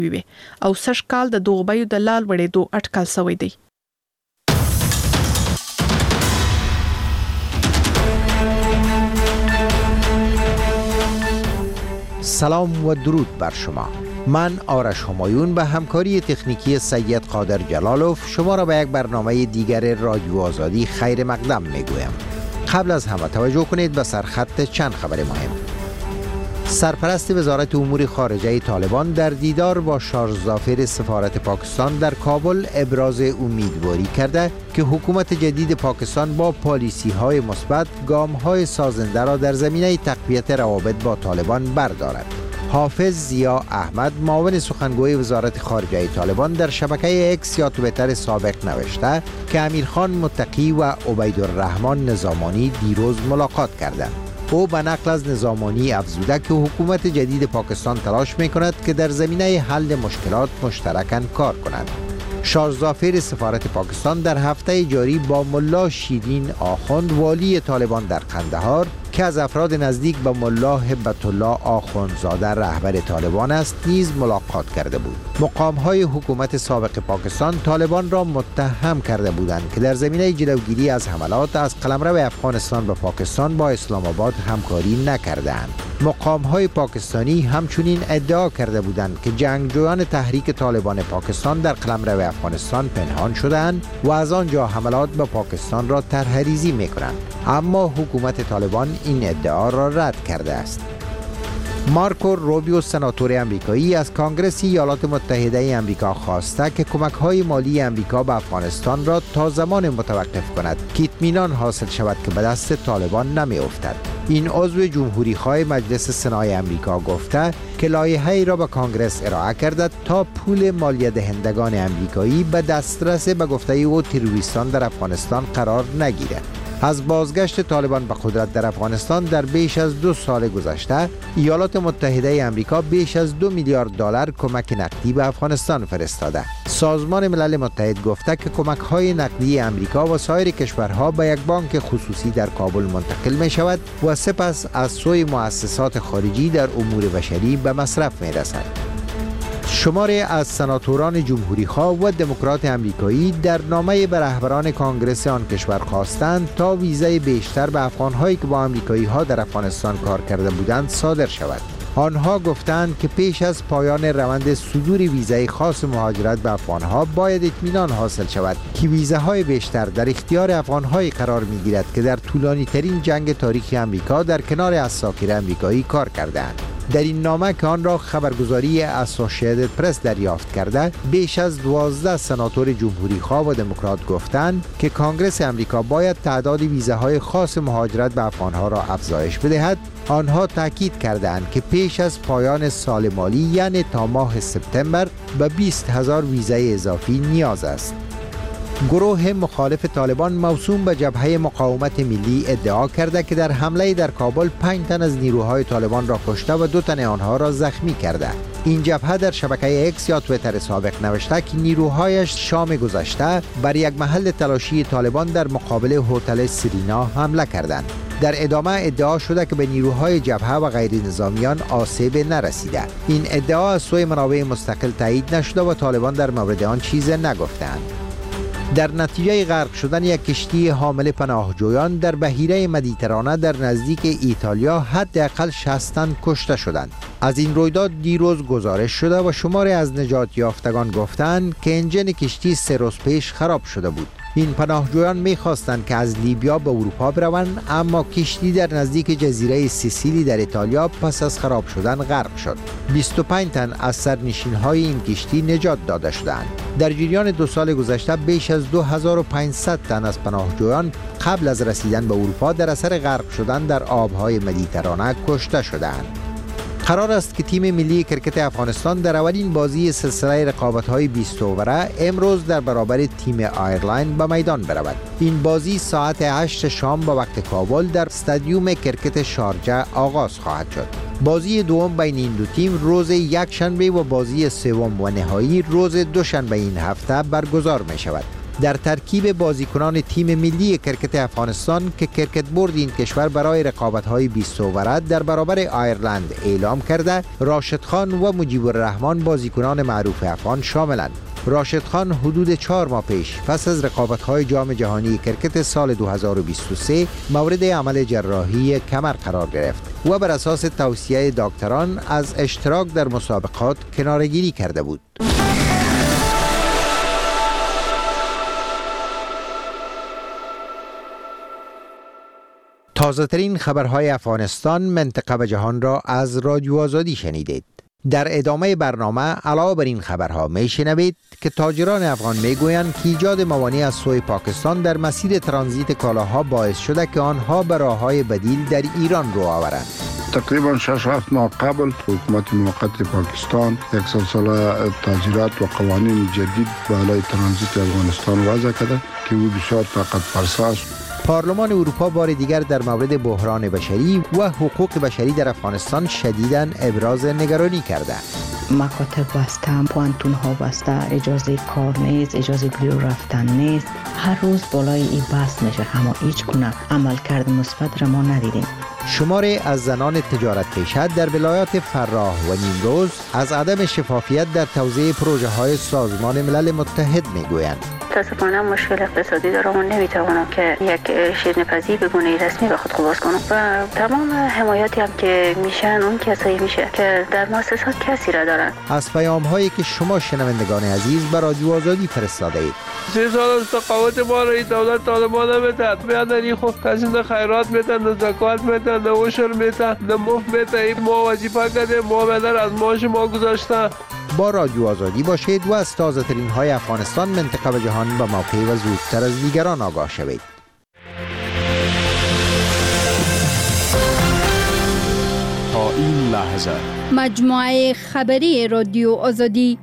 وي او سږ کال د دغه بیو د لال وړېدو اټکل شوی دی. سلام و درود بر شما. من آرش همایون به همکاری تکنیکی سید قادر جلالوف شما را به یک برنامه دیگر رادیو آزادی خیر مقدم میگویم. قبل از همه توجه کنید به سرخط چند خبر مهم. سرپرست وزارت امور خارجه طالبان در دیدار با شارژ ظافر سفارت پاکستان در کابل ابراز امیدواری کرده که حکومت جدید پاکستان با پالیسی‌های مثبت گام‌های سازنده را در زمینه تقویت روابط با طالبان بردارد. حافظ ضیا احمد معاون سخنگوی وزارت خارجه طالبان در شبکه اکس یا توییتر سابق نوشته که امیرخان متقی و عبیدالرحمن نظامانی دیروز ملاقات کردند. او به نقل از نظامانی افزوده که حکومت جدید پاکستان تلاش می‌کند که در زمینه حل مشکلات مشترکاً کار کند. شارژ ظافر سفارت پاکستان در هفته جاری با ملا شیرین آخوند والی طالبان در قندهار که از افراد نزدیک به ملا هبت الله آخوندزاده رهبر طالبان است نیز ملاقات کرده بود. مقام‌های حکومت سابق پاکستان طالبان را متهم کرده بودند که در زمینه جلوگیری از حملات از قلمرو افغانستان به پاکستان با اسلام آباد همکاری نکردند. مقام‌های پاکستانی همچنین ادعا کرده بودند که جنگجویان تحریک طالبان پاکستان در قلمرو افغانستان پنهان شدند و از آنجا حملات به پاکستان را طرح‌ریزی می‌کنند، اما حکومت طالبان این ادعا را رد کرده است. مارکو روبیو سناتور امریکایی از کانگرس ایالات متحده امریکا خواسته که کمک‌های مالی امریکا به افغانستان را تا زمان متوقف کند که اطمینان حاصل شود که به دست طالبان نمی‌افتد. این عضو جمهوری‌خواه مجلس سنای امریکا گفته که لایحه‌ای را به کانگرس ارائه کرده تا پول مالیه دهندگان امریکایی به دسترس به گفته او تروریستان در افغانستان قرار نگیرد. از بازگشت طالبان به قدرت در افغانستان در بیش از 2 سال گذشته، ایالات متحده امریکا بیش از 2 میلیارد دلار کمک نقدی به افغانستان فرستاده. سازمان ملل متحد گفته که کمک‌های نقدی امریکا و سایر کشورها به یک بانک خصوصی در کابل منتقل می شود و سپس از سوی مؤسسات خارجی در امور بشری به مصرف می رسد. شماری از سناتوران جمهوری‌خواه و دموکرات امریکایی در نامه به رهبران کانگرس آن کشور خواستند تا ویزای بیشتر به افغان‌هایی که با امریکایی‌ها در افغانستان کار کرده بودند صادر شود. آنها گفتند که پیش از پایان روند صدور ویزای خاص مهاجرت به افغان‌ها باید اطمینان حاصل شود که ویزاهای بیشتر در اختیار افغان‌هایی قرار می‌گیرد که در طولانی‌ترین جنگ تاریخ امریکا در کنار اساکیر امریکایی کار کردند. در این نامه که آن را خبرگزاری اسوسییتد پرس دریافت کرده، بیش از 12 سناتور جمهوری‌خواه و دموکرات گفتند که کانگرس امریکا باید تعداد ویزاهای خاص مهاجرت به افغان‌ها را افزایش بدهد. آنها تاکید کردند که پیش از پایان سال مالی یعنی تا ماه سپتامبر به 20,000 ویزای اضافی نیاز است. گروه مخالف طالبان موسوم به جبهه مقاومت ملی ادعا کرده که در حمله در کابل 5 تن از نیروهای طالبان را کشته و 2 تن آنها را زخمی کرده. این جبهه در شبکه اکس یا توییتر سابق نوشته که نیروهایش شام گذشته بر یک محل تلاشی طالبان در مقابل هتل سرینا حمله کردند. در ادامه ادعا شده که به نیروهای جبهه و غیر نظامیان آسیب نرسیده. این ادعا از سوی منابع مستقل تایید نشده و طالبان در مورد آن چیزی نگفتند. در نتیجه غرق شدن یک کشتی حامل پناهجویان در بحیره مدیترانه در نزدیک ایتالیا حداقل 60 تن کشته شدند. از این رویداد دیروز گزارش شده و شماری از نجات یافتگان گفتند که انجن کشتی 3 روز پیش خراب شده بود. این پناهجویان می‌خواستند که از لیبیا به اروپا بروند، اما کشتی در نزدیک جزیره سیسیلی در ایتالیا پس از خراب شدن غرق شد. 25 تن از سرنشین‌های این کشتی نجات داده شدند. در جریان 2 سال گذشته بیش از 2500 تن از پناهجویان قبل از رسیدن به اروپا در اثر غرق شدن در آب‌های مدیترانه کشته شدند. قرار است که تیم ملی کرکت افغانستان در اولین بازی سلسله رقابت‌های 20 اووره امروز در برابر تیم آیرلند به میدان برود. این بازی ساعت 8 شام به وقت کابل در استادیوم کرکت شارجه آغاز خواهد شد. بازی دوم بین این دو تیم روز یک شنبه و بازی سوم و نهایی روز دوشنبه این هفته برگزار می شود. در ترکیب بازیکنان تیم ملی کرکت افغانستان که کرکت بورد این کشور برای رقابت‌های 20 اوورد در برابر آیرلند اعلام کرده، راشد خان و مجیب الرحمن بازیکنان معروف افغان شاملند. راشد خان حدود 4 ماه پیش پس از رقابت‌های جام جهانی کرکت سال 2023 مورد عمل جراحی کمر قرار گرفت و بر اساس توصیه دکتران از اشتراک در مسابقات کناره‌گیری کرده بود. تازه ترین خبرهای افغانستان، منطقه و جهان را از رادیو آزادی شنیدید. در ادامه برنامه علاوه بر این خبرها میشنوید که تاجران افغان میگویند که ایجاد موانع از سوی پاکستان در مسیر ترانزیت کالاها باعث شده که آنها به راههای بدیل در ایران رو آورند. تقریبا 6-7 ماه قبل حکومت موقت پاکستان یک سلسله تعزیرات و قوانین جدید بالای ترانزیت افغانستان وضع کرده که او بسیار طاقت فرسا است. پارلمان اروپا بار دیگر در مورد بحران بشری و حقوق بشری در افغانستان شدیداً ابراز نگرانی کرده. مکاتب بسته، پوانتون ها بسته، اجازه کار نیست، اجازه بیرون رفتن نیست. هر روز بالای این بحث میشه، اما هیچ گونه عملکرد مثبت را ما ندیدیم. شماری از زنان تجارت پیشه در ولایات فراه و نیمروز از عدم شفافیت در توزیع پروژه های سازمان ملل متحد میگویند. متاسفانه مشکل اقتصادی دارم و نمیتوانم که یک شیرین‌پزی به گونه رسمی به خود قبول کنم و تمام حمایتی هم که میشن اون کسایی میشه که در مؤسسات کسی را دارن. از پیام هایی که شما شنوندگان عزیز به رادیو آزادی فرستاده اید. 3 سال از تقاوت ما را دولت طالبان نمیدن، میادن خود کسی نه خیرات میدن، نه زکات میدن، نه عشر میدن، نه مفت میدن. ما وظیفه کردیم، ما بدر از معاش ما گذاشتن. با رادیو آزادی باشید و از تازه ترین های افغانستان، منطقه و جهان به موقع و زودتر از دیگران آگاه شوید. تا این لحظه مجموعه خبری رادیو آزادی.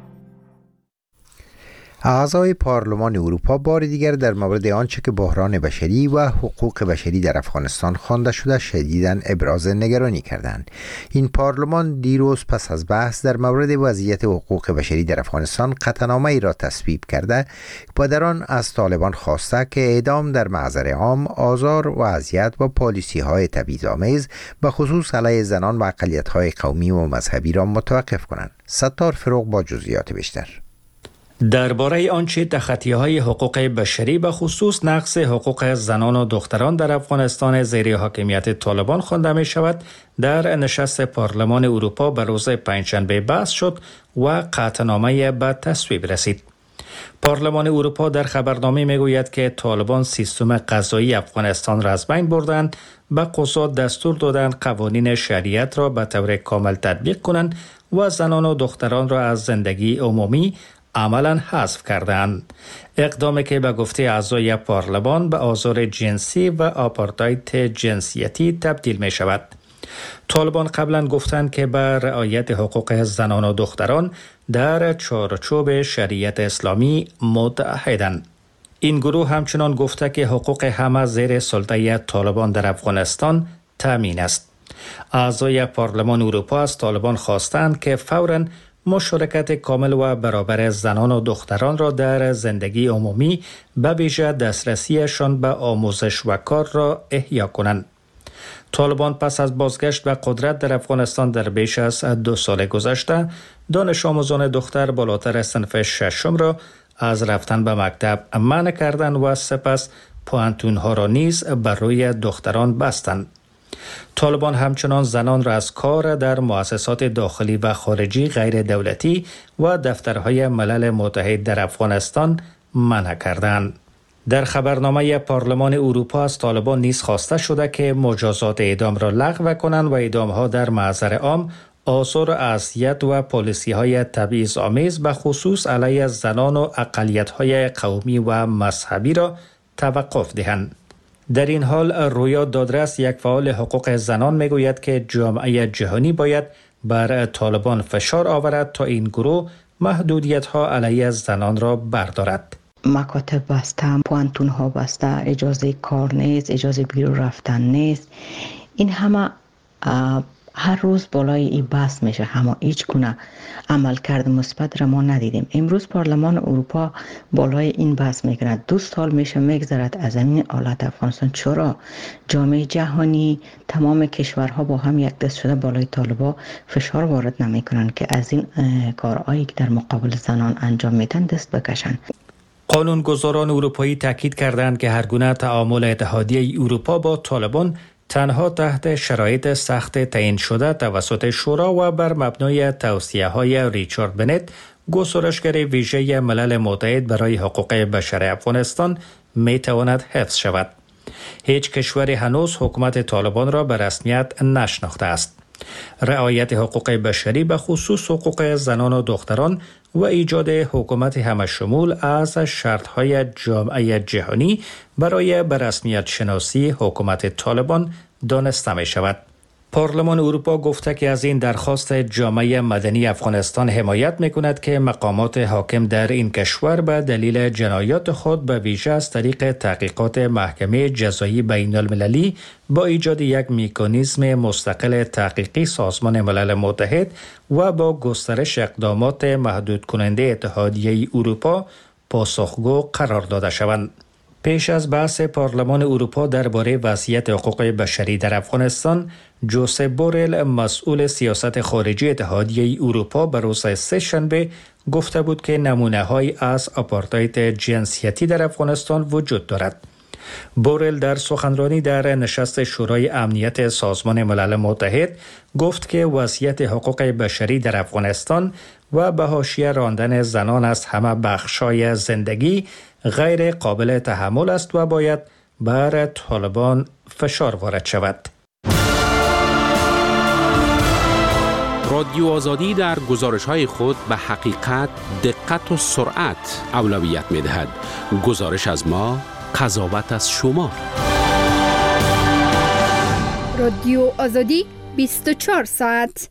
اعضای پارلمان اروپا بار دیگر در مورد آنچه که بحران بشری و حقوق بشری در افغانستان خوانده شده شدیداً ابراز نگرانی کردند. این پارلمان دیروز پس از بحث در مورد وضعیت حقوق بشری در افغانستان قطعنامه‌ای را تصویب کرده و در آن از طالبان خواسته که اعدام در محضر عام، آزار و اذیت و پالیسی‌های تبعیض‌آمیز به خصوص علیه زنان و اقلیت‌های قومی و مذهبی را متوقف کنند. ستار فروغ با جزئیات بیشتر. درباره آنچه تخطی‌های حقوق بشری به خصوص نقض حقوق زنان و دختران در افغانستان زیر حاکمیت طالبان خوانده می شود، در نشست پارلمان اروپا به روز پنجشنبه بحث شد و قطعنامه به تصویب رسید. پارلمان اروپا در خبرنامه می گوید که طالبان سیستم قضایی افغانستان را از بین بردند، به قضات دستور دادند قوانین شریعت را به طور کامل تطبیق کنند و زنان و دختران را از زندگی عمومی عملاً حذف کردند. اقدامی که به گفته اعضای پارلمان به آزار جنسی و آپارتاید جنسیتی تبدیل می شود. طالبان قبلا گفتند که به رعایت حقوق زنان و دختران در چارچوب شریعت اسلامی متعهدند. این گروه همچنان گفته که حقوق همه زیر سلطه طالبان در افغانستان تامین است. اعضای پارلمان اروپا از طالبان خواستند که فوراً مشارکت کامل و برابر زنان و دختران را در زندگی عمومی به ویژه دسترسیشان به آموزش و کار را احیا کنند. طالبان پس از بازگشت به قدرت در افغانستان در بیش از 2 سال گذشته، دانش آموزان دختر بالاتر صنف 6 را از رفتن به مکتب منع کردند و سپس پوانتون‌ها را نیز بر روی دختران بستند. طالبان همچنان زنان را از کار در مؤسسات داخلی و خارجی غیر دولتی و دفترهای ملل متحد در افغانستان منع کردند. در خبرنامه پارلمان اروپا از طالبان نیز خواسته شده که مجازات اعدام را لغو کنند و اعدام‌ها در محضر عام، آثار اذیت و پالیسی‌های تبعیض‌آمیز به خصوص علیه زنان و اقلیت‌های قومی و مذهبی را توقف دهند. در این حال رویا دادرس، یک فعال حقوق زنان، میگوید که جامعه جهانی باید بر طالبان فشار آورد تا این گروه محدودیت‌ها علیه زنان را بردارد. مکاتب بسته، پوانتون ها بسته، اجازه کار نیست، اجازه بیرون رفتن نیست. این همه هر روز بالای این بحث میشه، اما هیچ گونه عملکرد مثبت را ما ندیدیم. امروز پارلمان اروپا بالای این بحث میکنه. 2 سال میشه میگذرد از این حالت افغانستان. چرا جامعه جهانی، تمام کشورها با هم یک دست شده بالای طالبان فشار وارد نمیکنن که از این کارهایی که در مقابل زنان انجام میدن دست بکشن؟ قانونگذاران اروپایی تاکید کردند که هر گونه تعامل اتحادیه اروپا با طالبان تنها تحت شرایط سخت تعیین شده توسط شورا و بر مبنای توصیه‌های ریچارد بنت، گزارشگر ویژه ملل متحد برای حقوق بشر افغانستان، میتواند حفظ شود. هیچ کشوری هنوز حکومت طالبان را به رسمیت نشناخته است. رعایت حقوق بشری به خصوص حقوق زنان و دختران و ایجاد حکومت همشمول از شرط‌های جامعه جهانی برای به رسمیت شناسی حکومت طالبان دانسته می شود. پارلمان اروپا گفته که از این درخواست جامعه مدنی افغانستان حمایت می کند که مقامات حاکم در این کشور به دلیل جنایات خود به ویژه از طریق تحقیقات محکمه جزایی بین المللی با ایجاد یک مکانیزم مستقل تحقیقی سازمان ملل متحد و با گسترش اقدامات محدود کننده اتحادیه اروپا پاسخگو قرار داده شوند. پیش از بحث پارلمان اروپا درباره وضعیت حقوق بشری در افغانستان، جوزپ بورل، مسئول سیاست خارجی اتحادیه اروپا، به روز سه‌شنبه گفته بود که نمونه‌هایی از آپارتاید جنسیتی در افغانستان وجود دارد. بورل در سخنرانی در نشست شورای امنیت سازمان ملل متحد گفت که وضعیت حقوق بشری در افغانستان و به حاشیه راندن زنان از همه بخش‌های زندگی غیر قابل تحمل است و باید بر طالبان فشار وارد شود. رادیو آزادی در گزارش‌های خود به حقیقت، دقت و سرعت اولویت می‌دهد. گزارش از ما، قضاوت از شما. رادیو آزادی 24 ساعت.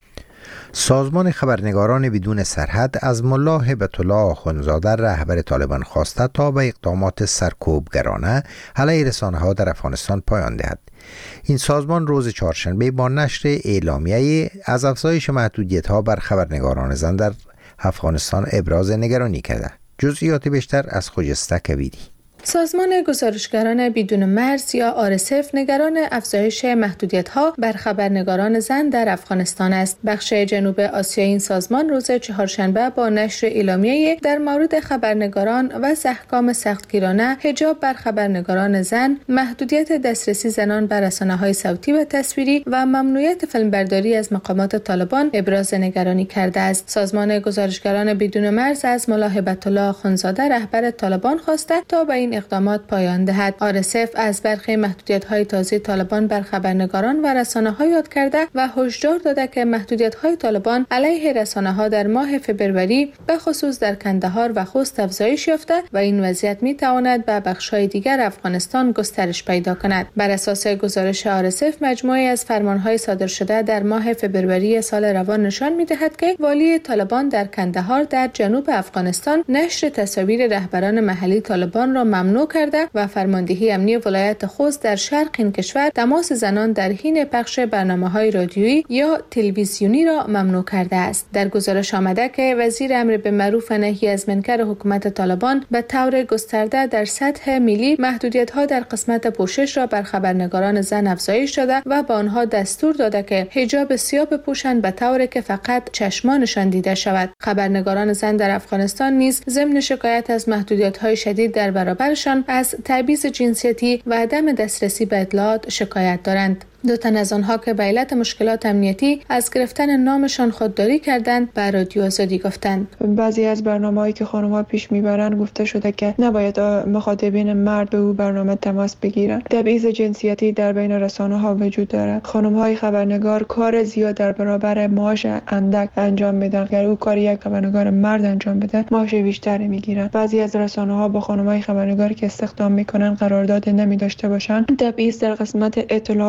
سازمان خبرنگاران بدون سرحد از ملا هبت الله آخوندزاده رهبر طالبان خواسته تا به اقدامات سرکوبگرانه علیه رسانه‌ها در افغانستان پایان دهد. این سازمان روز چهارشنبه با نشر اعلامیه از افزایش محدودیت‌ها بر خبرنگاران زن در افغانستان ابراز نگرانی کرده. جزئیات بیشتر از خجسته کبیری. سازمان گزارشگران بدون مرز یا RSF نگران افزایش محدودیت‌ها بر خبرنگاران زن در افغانستان است. بخش جنوب آسیایی این سازمان روز چهارشنبه با نشر اعلامیه در مورد خبرنگاران و احکام سختگیرانه حجاب بر خبرنگاران زن، محدودیت دسترسی زنان به رسانه‌های صوتی و تصویری و ممنوعیت فیلمبرداری از مقامات طالبان ابراز نگرانی کرده است. سازمان گزارشگران بدون مرز از ملا هبت الله آخوندزاده رهبر طالبان خواسته تا به این اقدامات پایان دهد. RSF از برخی محدودیت‌های تازه طالبان بر خبرنگاران و رسانه‌ها یاد کرده و هشدار داده که محدودیت‌های طالبان علیه رسانه‌ها در ماه فبروری به خصوص در کندهار و خوست افزایش یافته و این وضعیت می‌تواند به بخش‌های دیگر افغانستان گسترش پیدا کند. بر اساس گزارش RSF مجموعه از فرمان‌های صادر شده در ماه فبروری سال روان نشان می‌دهد که والی طالبان در کندهار در جنوب افغانستان نشر تصاویر رهبران محلی طالبان را ممنوع کرده و فرماندهی امنی ولایت خوست در شرق این کشور تماس زنان در حین پخش برنامه‌های رادیویی یا تلویزیونی را ممنوع کرده است. در گزارش آمده که وزیر امر بالمعروف و نهی از منکر حکومت طالبان به طور گسترده در سطح ملی محدودیت‌ها در قسمت پوشش را بر خبرنگاران زن افزایش داده و به آنها دستور داده که حجاب سیاه بپوشند به طوری که فقط چشمانشان دیده شود. خبرنگاران زن در افغانستان نیز ضمن شکایت از محدودیت‌های شدید در برابرشان از تبعیض جنسیتی و عدم دسترسی به اطلاعات شکایت دارند. 2 تن از آنها که به علت مشکلات امنیتی از گرفتن نامشان خودداری کردند به رادیو آزادی گفتند. بعضی از برنامه‌هایی که خانم‌ها پیش میبرند گفته شده که نباید مخاطبین مرد به او برنامه تماس بگیرند. تبعیض جنسیتی در بین رسانه‌ها وجود دارد. خانم‌های خبرنگار کار زیاد در برابر معاش اندک انجام میدن. اگر او کار یک خبرنگار مرد انجام بده معاش بیشتری میگیرند. بعضی از رسانه‌ها با خانم‌های خبرنگار که استخدام میکنن قرارداد نمی‌داشته باشند. تبعیض در قسمت اطلاعات وجود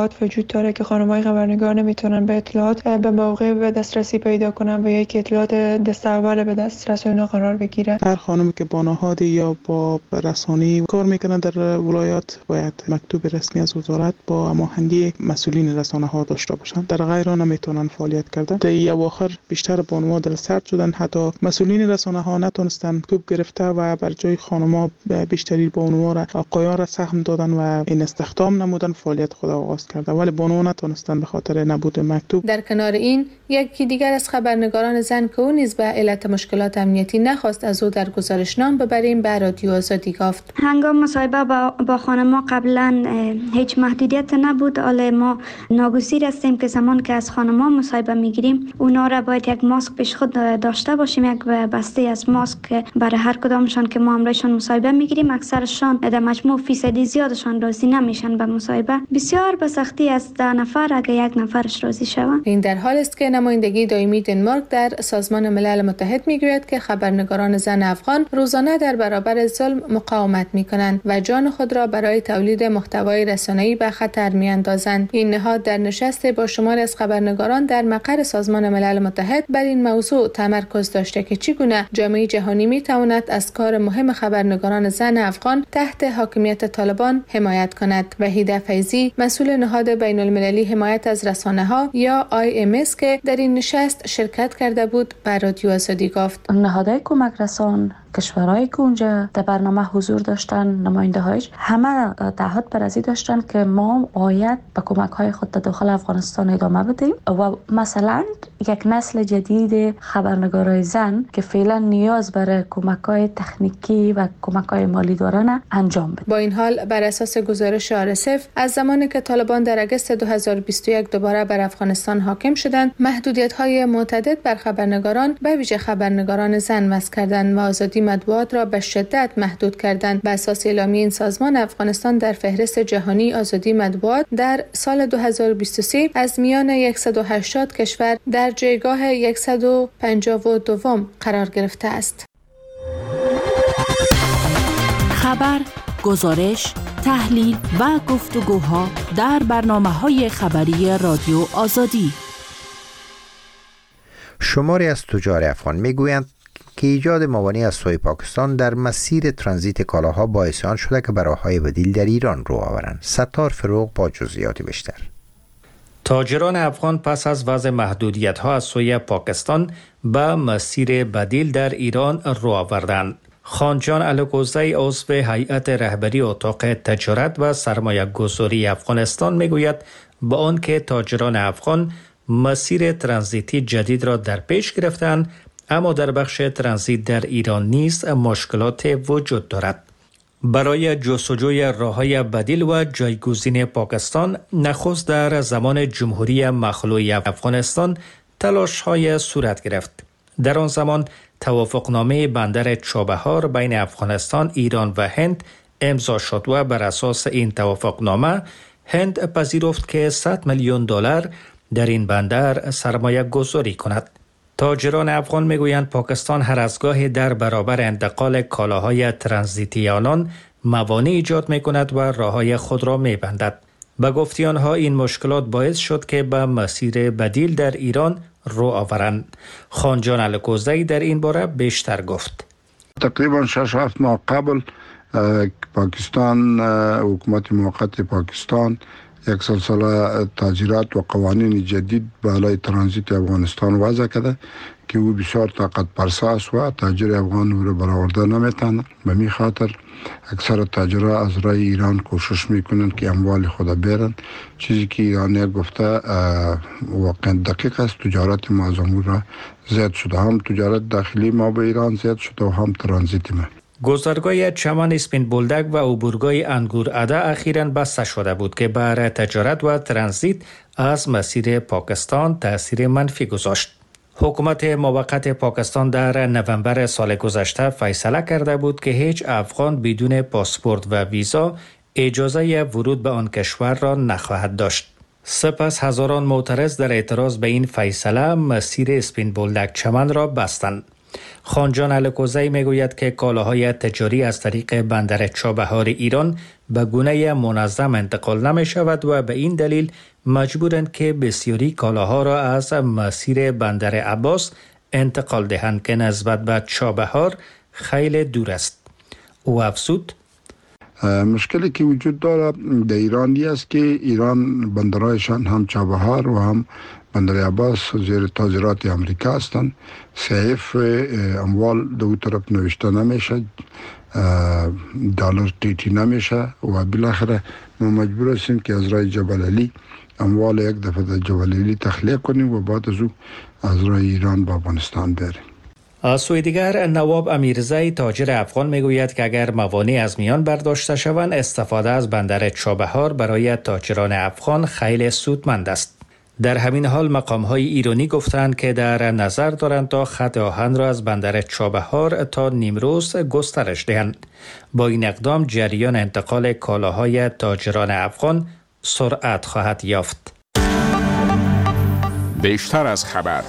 داره که خانم‌های خبرنگار نمیتونن به اطلاعات به موقع به دسترسی پیدا کنن و یک اطلاعات دستاول به دسترس اینا قرار بگیره. هر خانمی که با نهاد یا با رسانه‌ای کار میکنن در ولایات باید مکتوب رسمی از وزارت با هماهنگی مسئولین رسانه‌ها داشته باشند. در غیر آن نمیتونن فعالیت کردن. در اواخر بیشتر بانوها در سرد شدن، حتی مسئولین رسانه‌ها نتونستن کوب گرفته و بر جای خانم‌ها بیشتری بانوها را آقایان را سهم دادن و این استخدام نمودن، فعالیت خود آغاز کرده، ولی بانوها نتونستن به خاطر نبود مکتوب. در کنار این یکی دیگر از خبرنگاران زن که او نیز به علت مشکلات امنیتی نخواست از او در گزارشنامه ببریم به رادیو آزادی گفت. هنگام مصاحبه با خانم‌ها قبلا هیچ محدودیت نبود، حالا ما ناگزیر هستیم که زمان که از خانم‌ها مصاحبه میگیریم اونا را باید یک ماسک پیش خود داشته باشیم، یک بسته از ماسک برای هر کدامشان که ما همراهشان مصاحبه میگیریم. اکثرشان در مجموع فیصدی زیادشان راضی نمیشن به مصاحبه، بسیار به سختی از 10 نفر اگه یک نفرش راضی شوند. این در حالی است که نمایندگی دائمی دنمارک در سازمان ملل متحد میگوید که خبرنگاران زن افغان روزانه در برابر ظلم مقاومت میکنند و جان خود را برای تولید محتوای رسانه‌ای به خطر میاندازند. این نهاد در نشست با شماری از خبرنگاران در مقر سازمان ملل متحد بر این موضوع تمرکز داشته که چگونه جامعه جهانی میتواند از کار مهم خبرنگاران زن افغان تحت حاکمیت طالبان حمایت کند. وحیده فیضی، مسئول نهاد بین المللی حمایت از رسانه‌ها یا IMS که در این نشست شرکت کرده بود، به رادیو آزادی گفت: نهادهای کمک رسان، کشورهایی که اونجا در برنامه حضور داشتن، نماینده هایش همه تعهد بر ازی داشتن که ما باید به کمک های خود در داخل افغانستان ادامه بدیم و مثلا یک نسل جدید خبرنگارای زن که فعلا نیاز برای کمک های تکنیکی و کمک های مالی دارن انجام بده. با این حال بر اساس گزارش RSF از زمانی که طالبان در اگست 2021 دوباره بر افغانستان حاکم شدند، محدودیت های متعدد بر خبرنگاران به ویژه خبرنگاران زن وضع کردند و آزادی مطبوعات را به شدت محدود کردند. به اساس اعلامیه این سازمان، افغانستان در فهرست جهانی آزادی مطبوعات در سال 2023 از میان 180 کشور در جایگاه 152 قرار گرفته است. خبر، گزارش، تحلیل و گفتگوها در برنامه‌های خبری رادیو آزادی. شماری از تجار افغان میگویند که ایجاد موانع از سوی پاکستان در مسیر ترانزیت کالاها باعث آن شده که به راه‌های بدیل در ایران رو آورند. ستار فروغ با جزئیات بیشتر. تاجران افغان پس از وضع محدودیت‌ها از سوی پاکستان به مسیر بدیل در ایران رو آوردند. خانجان الکوزی، عضو هیئت رهبری اتاق تجارت و سرمایه‌گذاری افغانستان میگوید با آنکه تاجران افغان مسیر ترانزیتی جدید را در پیش گرفتند، اما در بخش ترانزیت در ایران نیز مشکلات وجود دارد. برای جستجوی راه‌های بدیل و جایگزین پاکستان، نخست در زمان جمهوری مخلوع افغانستان تلاش‌های صورت گرفت. در آن زمان توافقنامه بندر چابهار بین افغانستان، ایران و هند امضا شد و بر اساس این توافقنامه هند پذیرفت که $100 میلیون در این بندر سرمایه گذاری کند. تاجران افغان میگویند پاکستان هر از گاهی در برابر انتقال کالاهای ترانزیتی آنان موانع ایجاد می کند و راههای خود را می بندد. به گفته آنها این مشکلات باعث شد که به مسیر بدیل در ایران رو آورند. خانجان الکوزی در این باره بیشتر گفت. تقریبا 6-7 ماه قبل پاکستان، حکومت موقت پاکستان یک سلسله تغییرات و قوانین جدید بالای ترانزیت افغانستان وضع کرده که او بسیار طاقت فرسا است و تاجر افغان او را برآورده نمیتونه. به می خاطر اکثر تاجرها از راه ایران کوشش میکنند که اموال خود برن، چیزی که ایرانی گفته واقعا دقیق است. تجارت ما از امور را زیاد شده، هم تجارت داخلی ما به ایران زیاد شده و هم ترانزیت ما. گذرگاه چمن اسپین بولدک و عبورگاه انگور اده اخیراً بسته شده بود که بر تجارت و ترانزیت از مسیر پاکستان تأثیر منفی گذاشت. حکومت موقت پاکستان در نوامبر سال گذشته فیصله کرده بود که هیچ افغان بدون پاسپورت و ویزا اجازه ورود به آن کشور را نخواهد داشت. سپس هزاران معترض در اعتراض به این فیصله مسیر اسپین بولدک چمن را بستند. خانجان الکوزی میگوید که کالاهای تجاری از طریق بندر چابهار ایران به گونه منظم انتقال نمی شود و به این دلیل مجبورند که بسیاری کالاها را از مسیر بندر عباس انتقال دهند که نسبت به چابهار خیلی دور است. او افزود: مشکلی که وجود داره در ایرانی است که ایران بندرهایشان هم چابهار و هم بندر عباس زیر تاجرات امریکا هستند. صحیف اموال دو طرف نوشته نمیشه، دلار تیتی نمیشه و بالاخره ما مجبور هستیم که از راه جبل علی اموال یک دفعه در جبل علی تخلیه کنیم و بعد از او از راه ایران به افغانستان بریم. از سوی دیگر نواب امیرزی تاجر افغان میگوید که اگر موانع از میان برداشته شوند استفاده از بندر چابهار برای تاجران افغان خیلی سودمند است. در همین حال مقام‌های ایرانی گفتند که در نظر دارند تا خط آهن را از بندر چابهار تا نیمروز گسترش دهند. با این اقدام جریان انتقال کالاهای تاجران افغان سرعت خواهد یافت. بیشتر از خبر.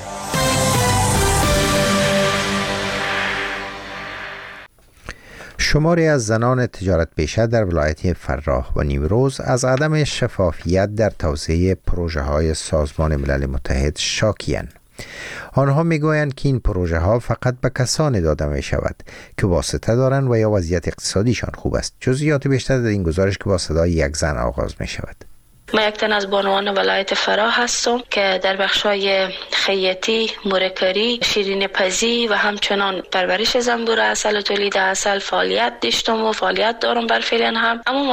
شماری از زنان تجارت پیشه در ولایت فراه و نیمروز از عدم شفافیت در توزیع پروژه های سازمان ملل متحد شاکی‌اند. آنها میگویند که این پروژه ها فقط به کسانی داده می شود که واسطه دارند و یا وضعیت اقتصادیشان خوب است. جزئیات بیشتر در این گزارش که با صدای یک زن آغاز می شود. من یک تن از بانوان ولایت فراه هستم که در بخشای خیاطی، مرکری، شیرین پزی و همچنان پرورش زنبور عسل و تولید عسل فعالیت داشتم و فعالیت دارم بر فعلا هم. اما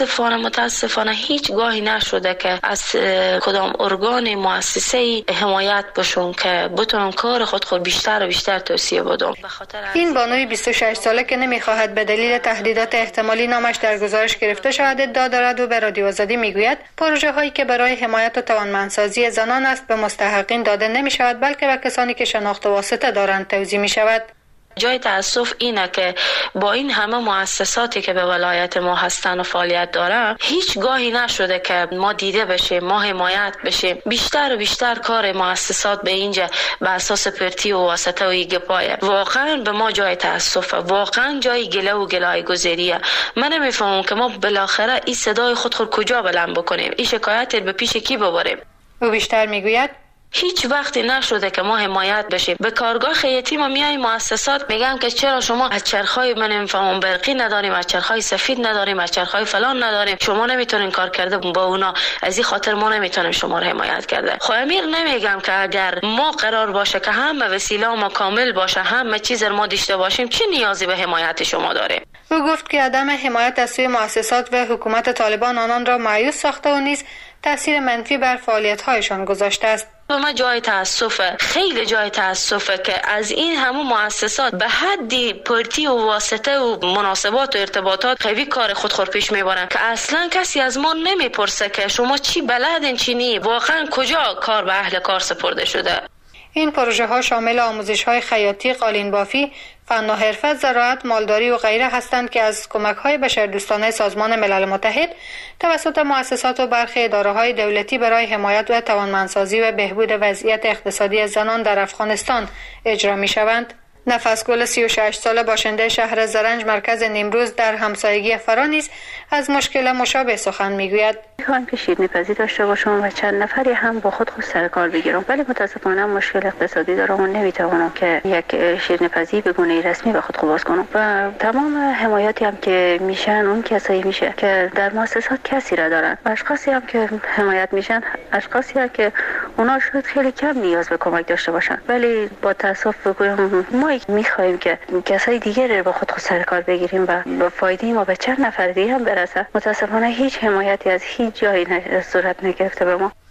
متاسفانه هیچ گاهی نشده که از کدام ارگان مؤسسه حمایت بشون که بتونم کار خود بیشتر و بیشتر توسعه بدم. این بانوی 26 ساله که نمیخواهد به دلیل تهدیدات احتمالی نامش در گزارش گرفته شود ادعا دارد و به رادیو آزادی میگوید پروژه هایی که برای حمایت و توانمندسازی زنان است به مستحقین داده نمی شود بلکه به کسانی که شناخت و واسطه دارند توزیع می شود. جای تأسف اینه که با این همه مؤسساتی که به ولایت ما هستن و فعالیت دارن هیچ گاهی نشده که ما دیده بشیم، ما حمایت بشیم. بیشتر و بیشتر کار مؤسسات به اینجا به اساس پرتی و واسطه و ایگپایه. واقعا به ما جای تأسفه، واقعا جای گله و گلای گذریه. من نمیفهمم که ما بالاخره این صدای خود کجا بلند بکنیم، این شکایت به پیش کی ببریم. او بیشتر میگوید هیچ وقتی نشده که ما حمایت بشیم. به کارگاه خیاطی ما میایم مؤسسات میگن که چرا شما از چرخهای من نمیفهمم برقی نداریم، از چرخهای سفید نداریم، از چرخهای فلان نداریم، شما نمیتونین کار کرده با اونا، از این خاطر ما نمیتونیم شما رو حمایت کرده. خب امیر نمیگم که اگر ما قرار باشه که همه وسیله ما کامل باشه، همه چیز ما داشته باشیم، چه نیازی به حمایت شما داریم؟ او گفت که عدم حمایت از سوی مؤسسات و حکومت طالبان آنان را مایوس ساخته و نیز تاثیر منفی بر فعالیت‌هایشان گذاشته است. به من جای تأسفه، خیلی جای تأسفه که از این همون مؤسسات به حدی پرتی و واسطه و مناسبات و ارتباطات قوی کار خود پیش میبرن که اصلا کسی از ما نمیپرسه که شما چی بلدین چی نی، واقعا کجا کار به اهل کار سپرده شده. این پروژه ها شامل آموزش های خیاطی، قالین بافی، فن و حرفت، زراعت، مالداری و غیره هستند که از کمک های بشردوستانه سازمان ملل متحد توسط مؤسسات و برخی اداره های دولتی برای حمایت و توانمندسازی و بهبود وضعیت اقتصادی زنان در افغانستان اجرا می شوند. نفسگل 36 ساله باشنده شهر زرنج مرکز نیمروز در همسایگی فرا نیز از مشکل مشابه سخن میگوید. میخوام که شیرینی پزی داشته باشم و چند نفری هم با خود سر کار بگیرم، ولی متاسفانه مشکل اقتصادی دارم و نمیتوانم که یک شیرینی پزی به گونه رسمی به خود باز کنم و تمام حمایتی هم که میشن اون کسایی میشه که در مؤسسات کسی را دارن. اشخاصی هم که حمایت میشن اشخاصی هم که اونا شاید خیلی کم نیاز به کمک داشته باشن، ولی با تاسف بگویم ما میخوایم که کسای دیگه رو با خود سر کار بگیریم و با فایده ما به چند نفر دیگه هم برسه. متاسفانه هیچ حمایتی از هیچ جایی صورت نگرفته به ما.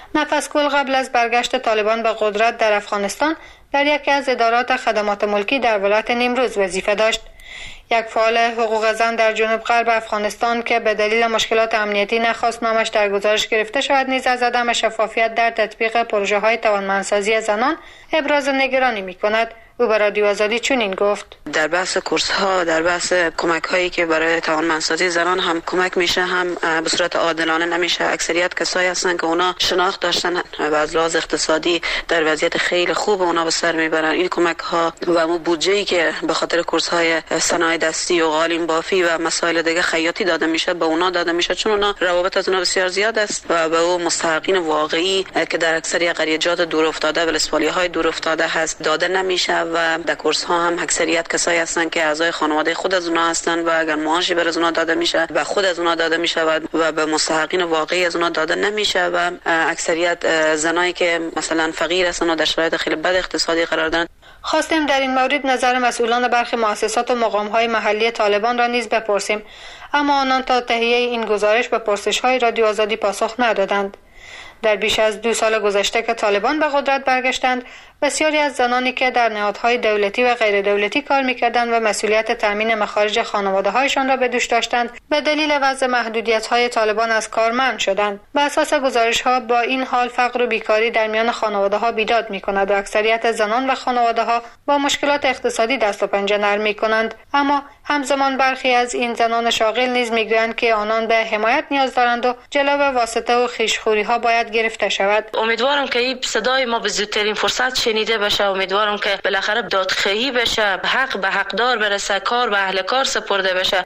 نفسگل قبل از برگشت طالبان به قدرت در افغانستان در یکی از ادارات خدمات ملکی در ولایت نیمروز وظیفه داشت. یک فعال حقوق زن در جنوب غرب افغانستان که به دلیل مشکلات امنیتی نخواست نامش در گزارش گرفته شود نیز از عدم شفافیت در تطبیق پروژه های توانمندسازی زنان ابراز نگرانی می کند. او به رادیو آزادی چنین گفت: در بحث کورس ها، در بحث کمک هایی که برای توانمندسازی زنان هم کمک میشه، هم به صورت عادلانه نمیشه. اکثریت کسایی هستن که اونا شناخت داشتن و از لحاظ اقتصادی در وضعیت خیلی خوب اونا به سر میبرن. این کمک ها و اون بودجه‌ای که به خاطر کورس های صنایع دستی و قالین بافی و مسائل دیگه خیاطی داده میشه به اونا داده میشه، چون اونا روابط از اونا بسیار زیاد است و به اون مستحقین واقعی که در اکثر قریجات دور افتاده و ولسوالی‌های دور افتاده هست داده نمیشه. و در کورس ها هم اکثریت کسایی هستن که اعضای خانواده خود از اونا هستن و اگر معاشی بر از اونا داده میشه و خود از اونا داده میشه و به مستحقین واقعی از اونا داده نمیشه. و اکثریت زنایی که مثلا فقیر هستن و در شرایط خیلی بد اقتصادی قرار دارن. خواستیم در این مورد نظر مسئولان برخی مؤسسات و مقام‌های محلی طالبان را نیز بپرسیم، اما آنان تا تهیه این گزارش به پرسش‌های رادیو آزادی پاسخ ندادند. در بیش از 2 سال گذشته که طالبان به قدرت برگشتند، بسیاری از زنانی که در نهادهای دولتی و غیر دولتی کار می‌کردند و مسئولیت تامین مخارج خانواده‌هایشان را به دوش داشتند، به دلیل وضع محدودیت‌های طالبان از کار منع شدند. به اساس گزارش‌ها با این حال فقر و بیکاری در میان خانواده‌ها بیداد می‌کند و اکثریت زنان و خانواده‌ها با مشکلات اقتصادی دست و پنجه نرم می‌کنند. اما همزمان برخی از این زنان شاغل نیز می‌گویند که آنان به حمایت نیاز دارند و جلو واسطه و خویشخوری‌ها باید گرفته شود. امیدوارم که این صدای ما به زودترین فرصت شنیده بشه. امیدوارم که بالاخره دادخواهی بشه، حق به حقدار برسه، کار به اهل کار سپرده بشه.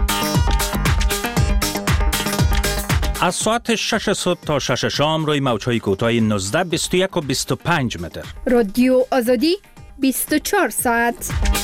از ساعت 6 صبح تا 6 شام روی موج‌های کوتاه 19، 21 و 25 متر. رادیو آزادی 24 ساعت.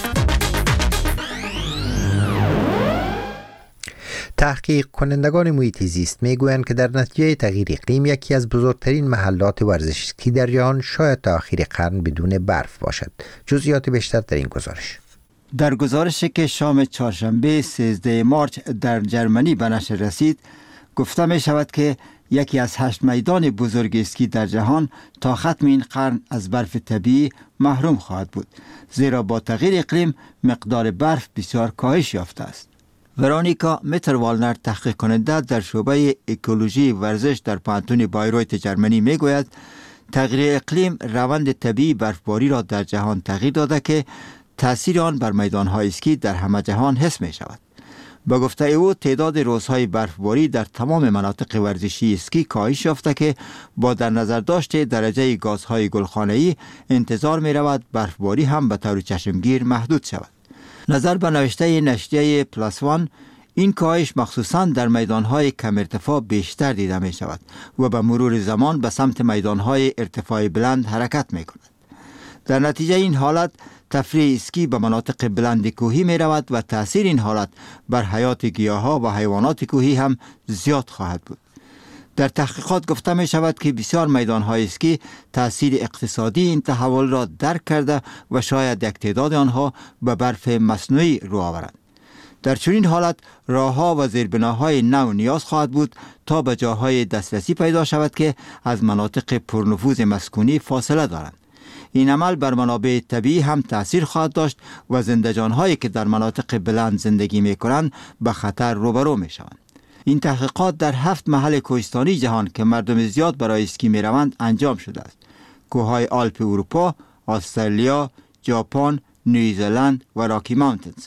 تحقیق کنندگان محیط زیست میگویند که در نتیجه تغییر اقلیم یکی از بزرگترین محلات ورزشی در جهان شاید تا آخر قرن بدون برف باشد. جزئیات بیشتر در این گزارش. در گزارشی که شام چهارشنبه 13 مارس در جرمنی به نشر رسید، گفته می شود که یکی از 8 میدان بزرگ اسکی در جهان تا ختم این قرن از برف طبیعی محروم خواهد بود، زیرا با تغییر اقلیم مقدار برف بسیار کاهش یافته است. ورونیکا متروالنر، تحقیق کننده در شعبه اکولوژی ورزش در پانتون بایرویت جرمنی میگوید تغییر اقلیم روند طبیعی برفباری را در جهان تغییر داده که تأثیر آن بر میدان‌های اسکی در همه جهان حس می شود. با گفته او تعداد روزهای برفباری در تمام مناطق ورزشی اسکی کاهش یافته که با در نظر داشت درجه گازهای گلخانه‌ای انتظار می رود برفباری هم به طور چشمگیر محدود شود. نظر به نوشته نشریه پلاس وان، این کاهش مخصوصاً در میدانهای کم ارتفاع بیشتر دیده می شود و به مرور زمان به سمت میدانهای ارتفاع بلند حرکت می کند. در نتیجه این حالت تفریح اسکی به مناطق بلند کوهی می رود و تأثیر این حالت بر حیات گیاها و حیوانات کوهی هم زیاد خواهد بود. در تحقیقات گفته می شود که بسیار میدانهای اسکی تأثیر اقتصادی این تحول را درک کرده و شاید یک تعداد آنها به برف مصنوعی رو آورند. در چنین حالت راهها و زیربناهای نو نیاز خواهد بود تا به جاهای دسترسی پیدا شود که از مناطق پرنفوذ مسکونی فاصله دارند. این عمل بر منابع طبیعی هم تأثیر خواهد داشت و زندگانهایی که در مناطق بلند زندگی می کنند به خطر روبرو می شوند. این تحقیقات در 7 محل کوهستانی جهان که مردم زیاد برای اسکی می روند انجام شده است. کوههای آلپ اروپا، استرالیا، ژاپن، نیوزلند و راکی ماونتنز.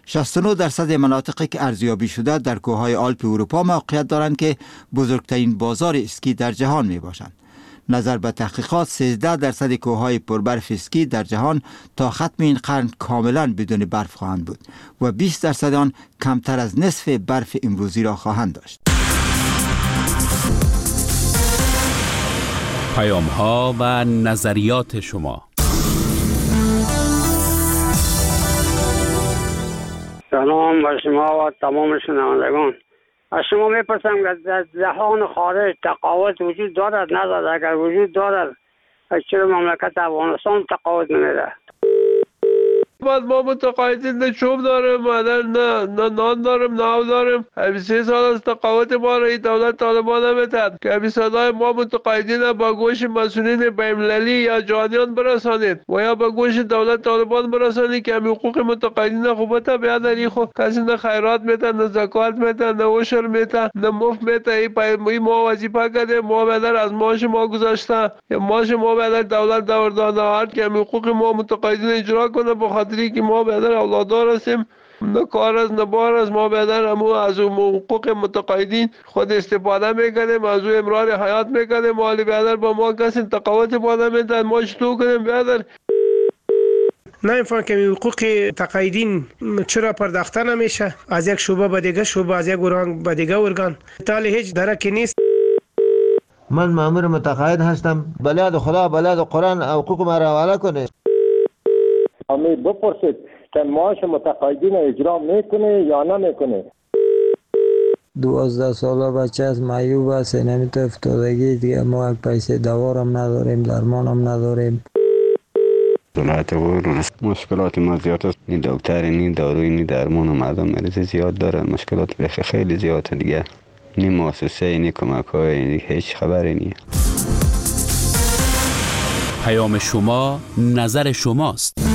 69% مناطقی که ارزیابی شده در کوههای آلپ اروپا موقعیت دارند که بزرگترین بازار اسکی در جهان می باشند. نظر به تحقیقات 13% کوههای پربرف اسکی در جهان تا ختم این قرن کاملا بدون برف خواهند بود و 20% آن کمتر از نصف برف امروزی را خواهند داشت. پیام ها و نظریات شما. سلام بر شما و تمام شنوندگان. از شما میپرسم که در جهان خارج تقاوت وجود دارد ندارد؟ اگر وجود دارد چرا مملکت افغانستان تقاوت نمیده؟ بعد ما متقاعدین نه چوب داریم، نه نان داریم، نه آب داریم. 3 سال از تقاعد ما را دولت طالبان نمیتد که صدای ما متقاعدین با گوش مسئولین بین‌المللی یا جهانیان برسانید و یا با گوش دولت طالبان برسانید که حقوق متقاعدین خوبت بیادری خو کسی نه خیرات میتن، نه زکات میتن، نه عشر میتن، نه مفت میتن. این ما وظیفه کرده، ما بدر از معاش ما گذاشته یا معاش ما بدر دولت دور داده هست که حقوق ما متقاعدین اجرا کنه، به خاطری که ما بدر اولادار هستیم، نه کار از نه بار از ما بدر همو از حقوق متقاعدین خود استفاده میکنیم، از او امرار حیات میکنیم. مالی بدر با ما کسی تقاوت باده میتن، ما چطور کنیم بدر؟ نمیفهم که حقوق تقاعدین چرا پرداخته نمیشه از یک شعبه به دیگه شعبه، از یک ارگان به دیگه ارگان، تالی هیچ درکی نیست. من مامور متقاعد هستم، بلاد خدا بلاد قرآن حقوق ما را حواله کنه. امی بپرسید که معاش متقاعدین اجرا میکنه یا نمیکنه. 12 ساله بچه از معیوب است، نمیتونه افتادگی دیگه، ما پیسه دوارم نداریم، درمانم نداریم. دولت و مشکلات ما زیاد است، نی دکتر نی داروی نی درمان و مردم مریض زیاد دارن، مشکلات خیلی زیاده دیگه، نی مؤسسه نی کمک های هیچ خبری نی. پیام شما نظر شماست.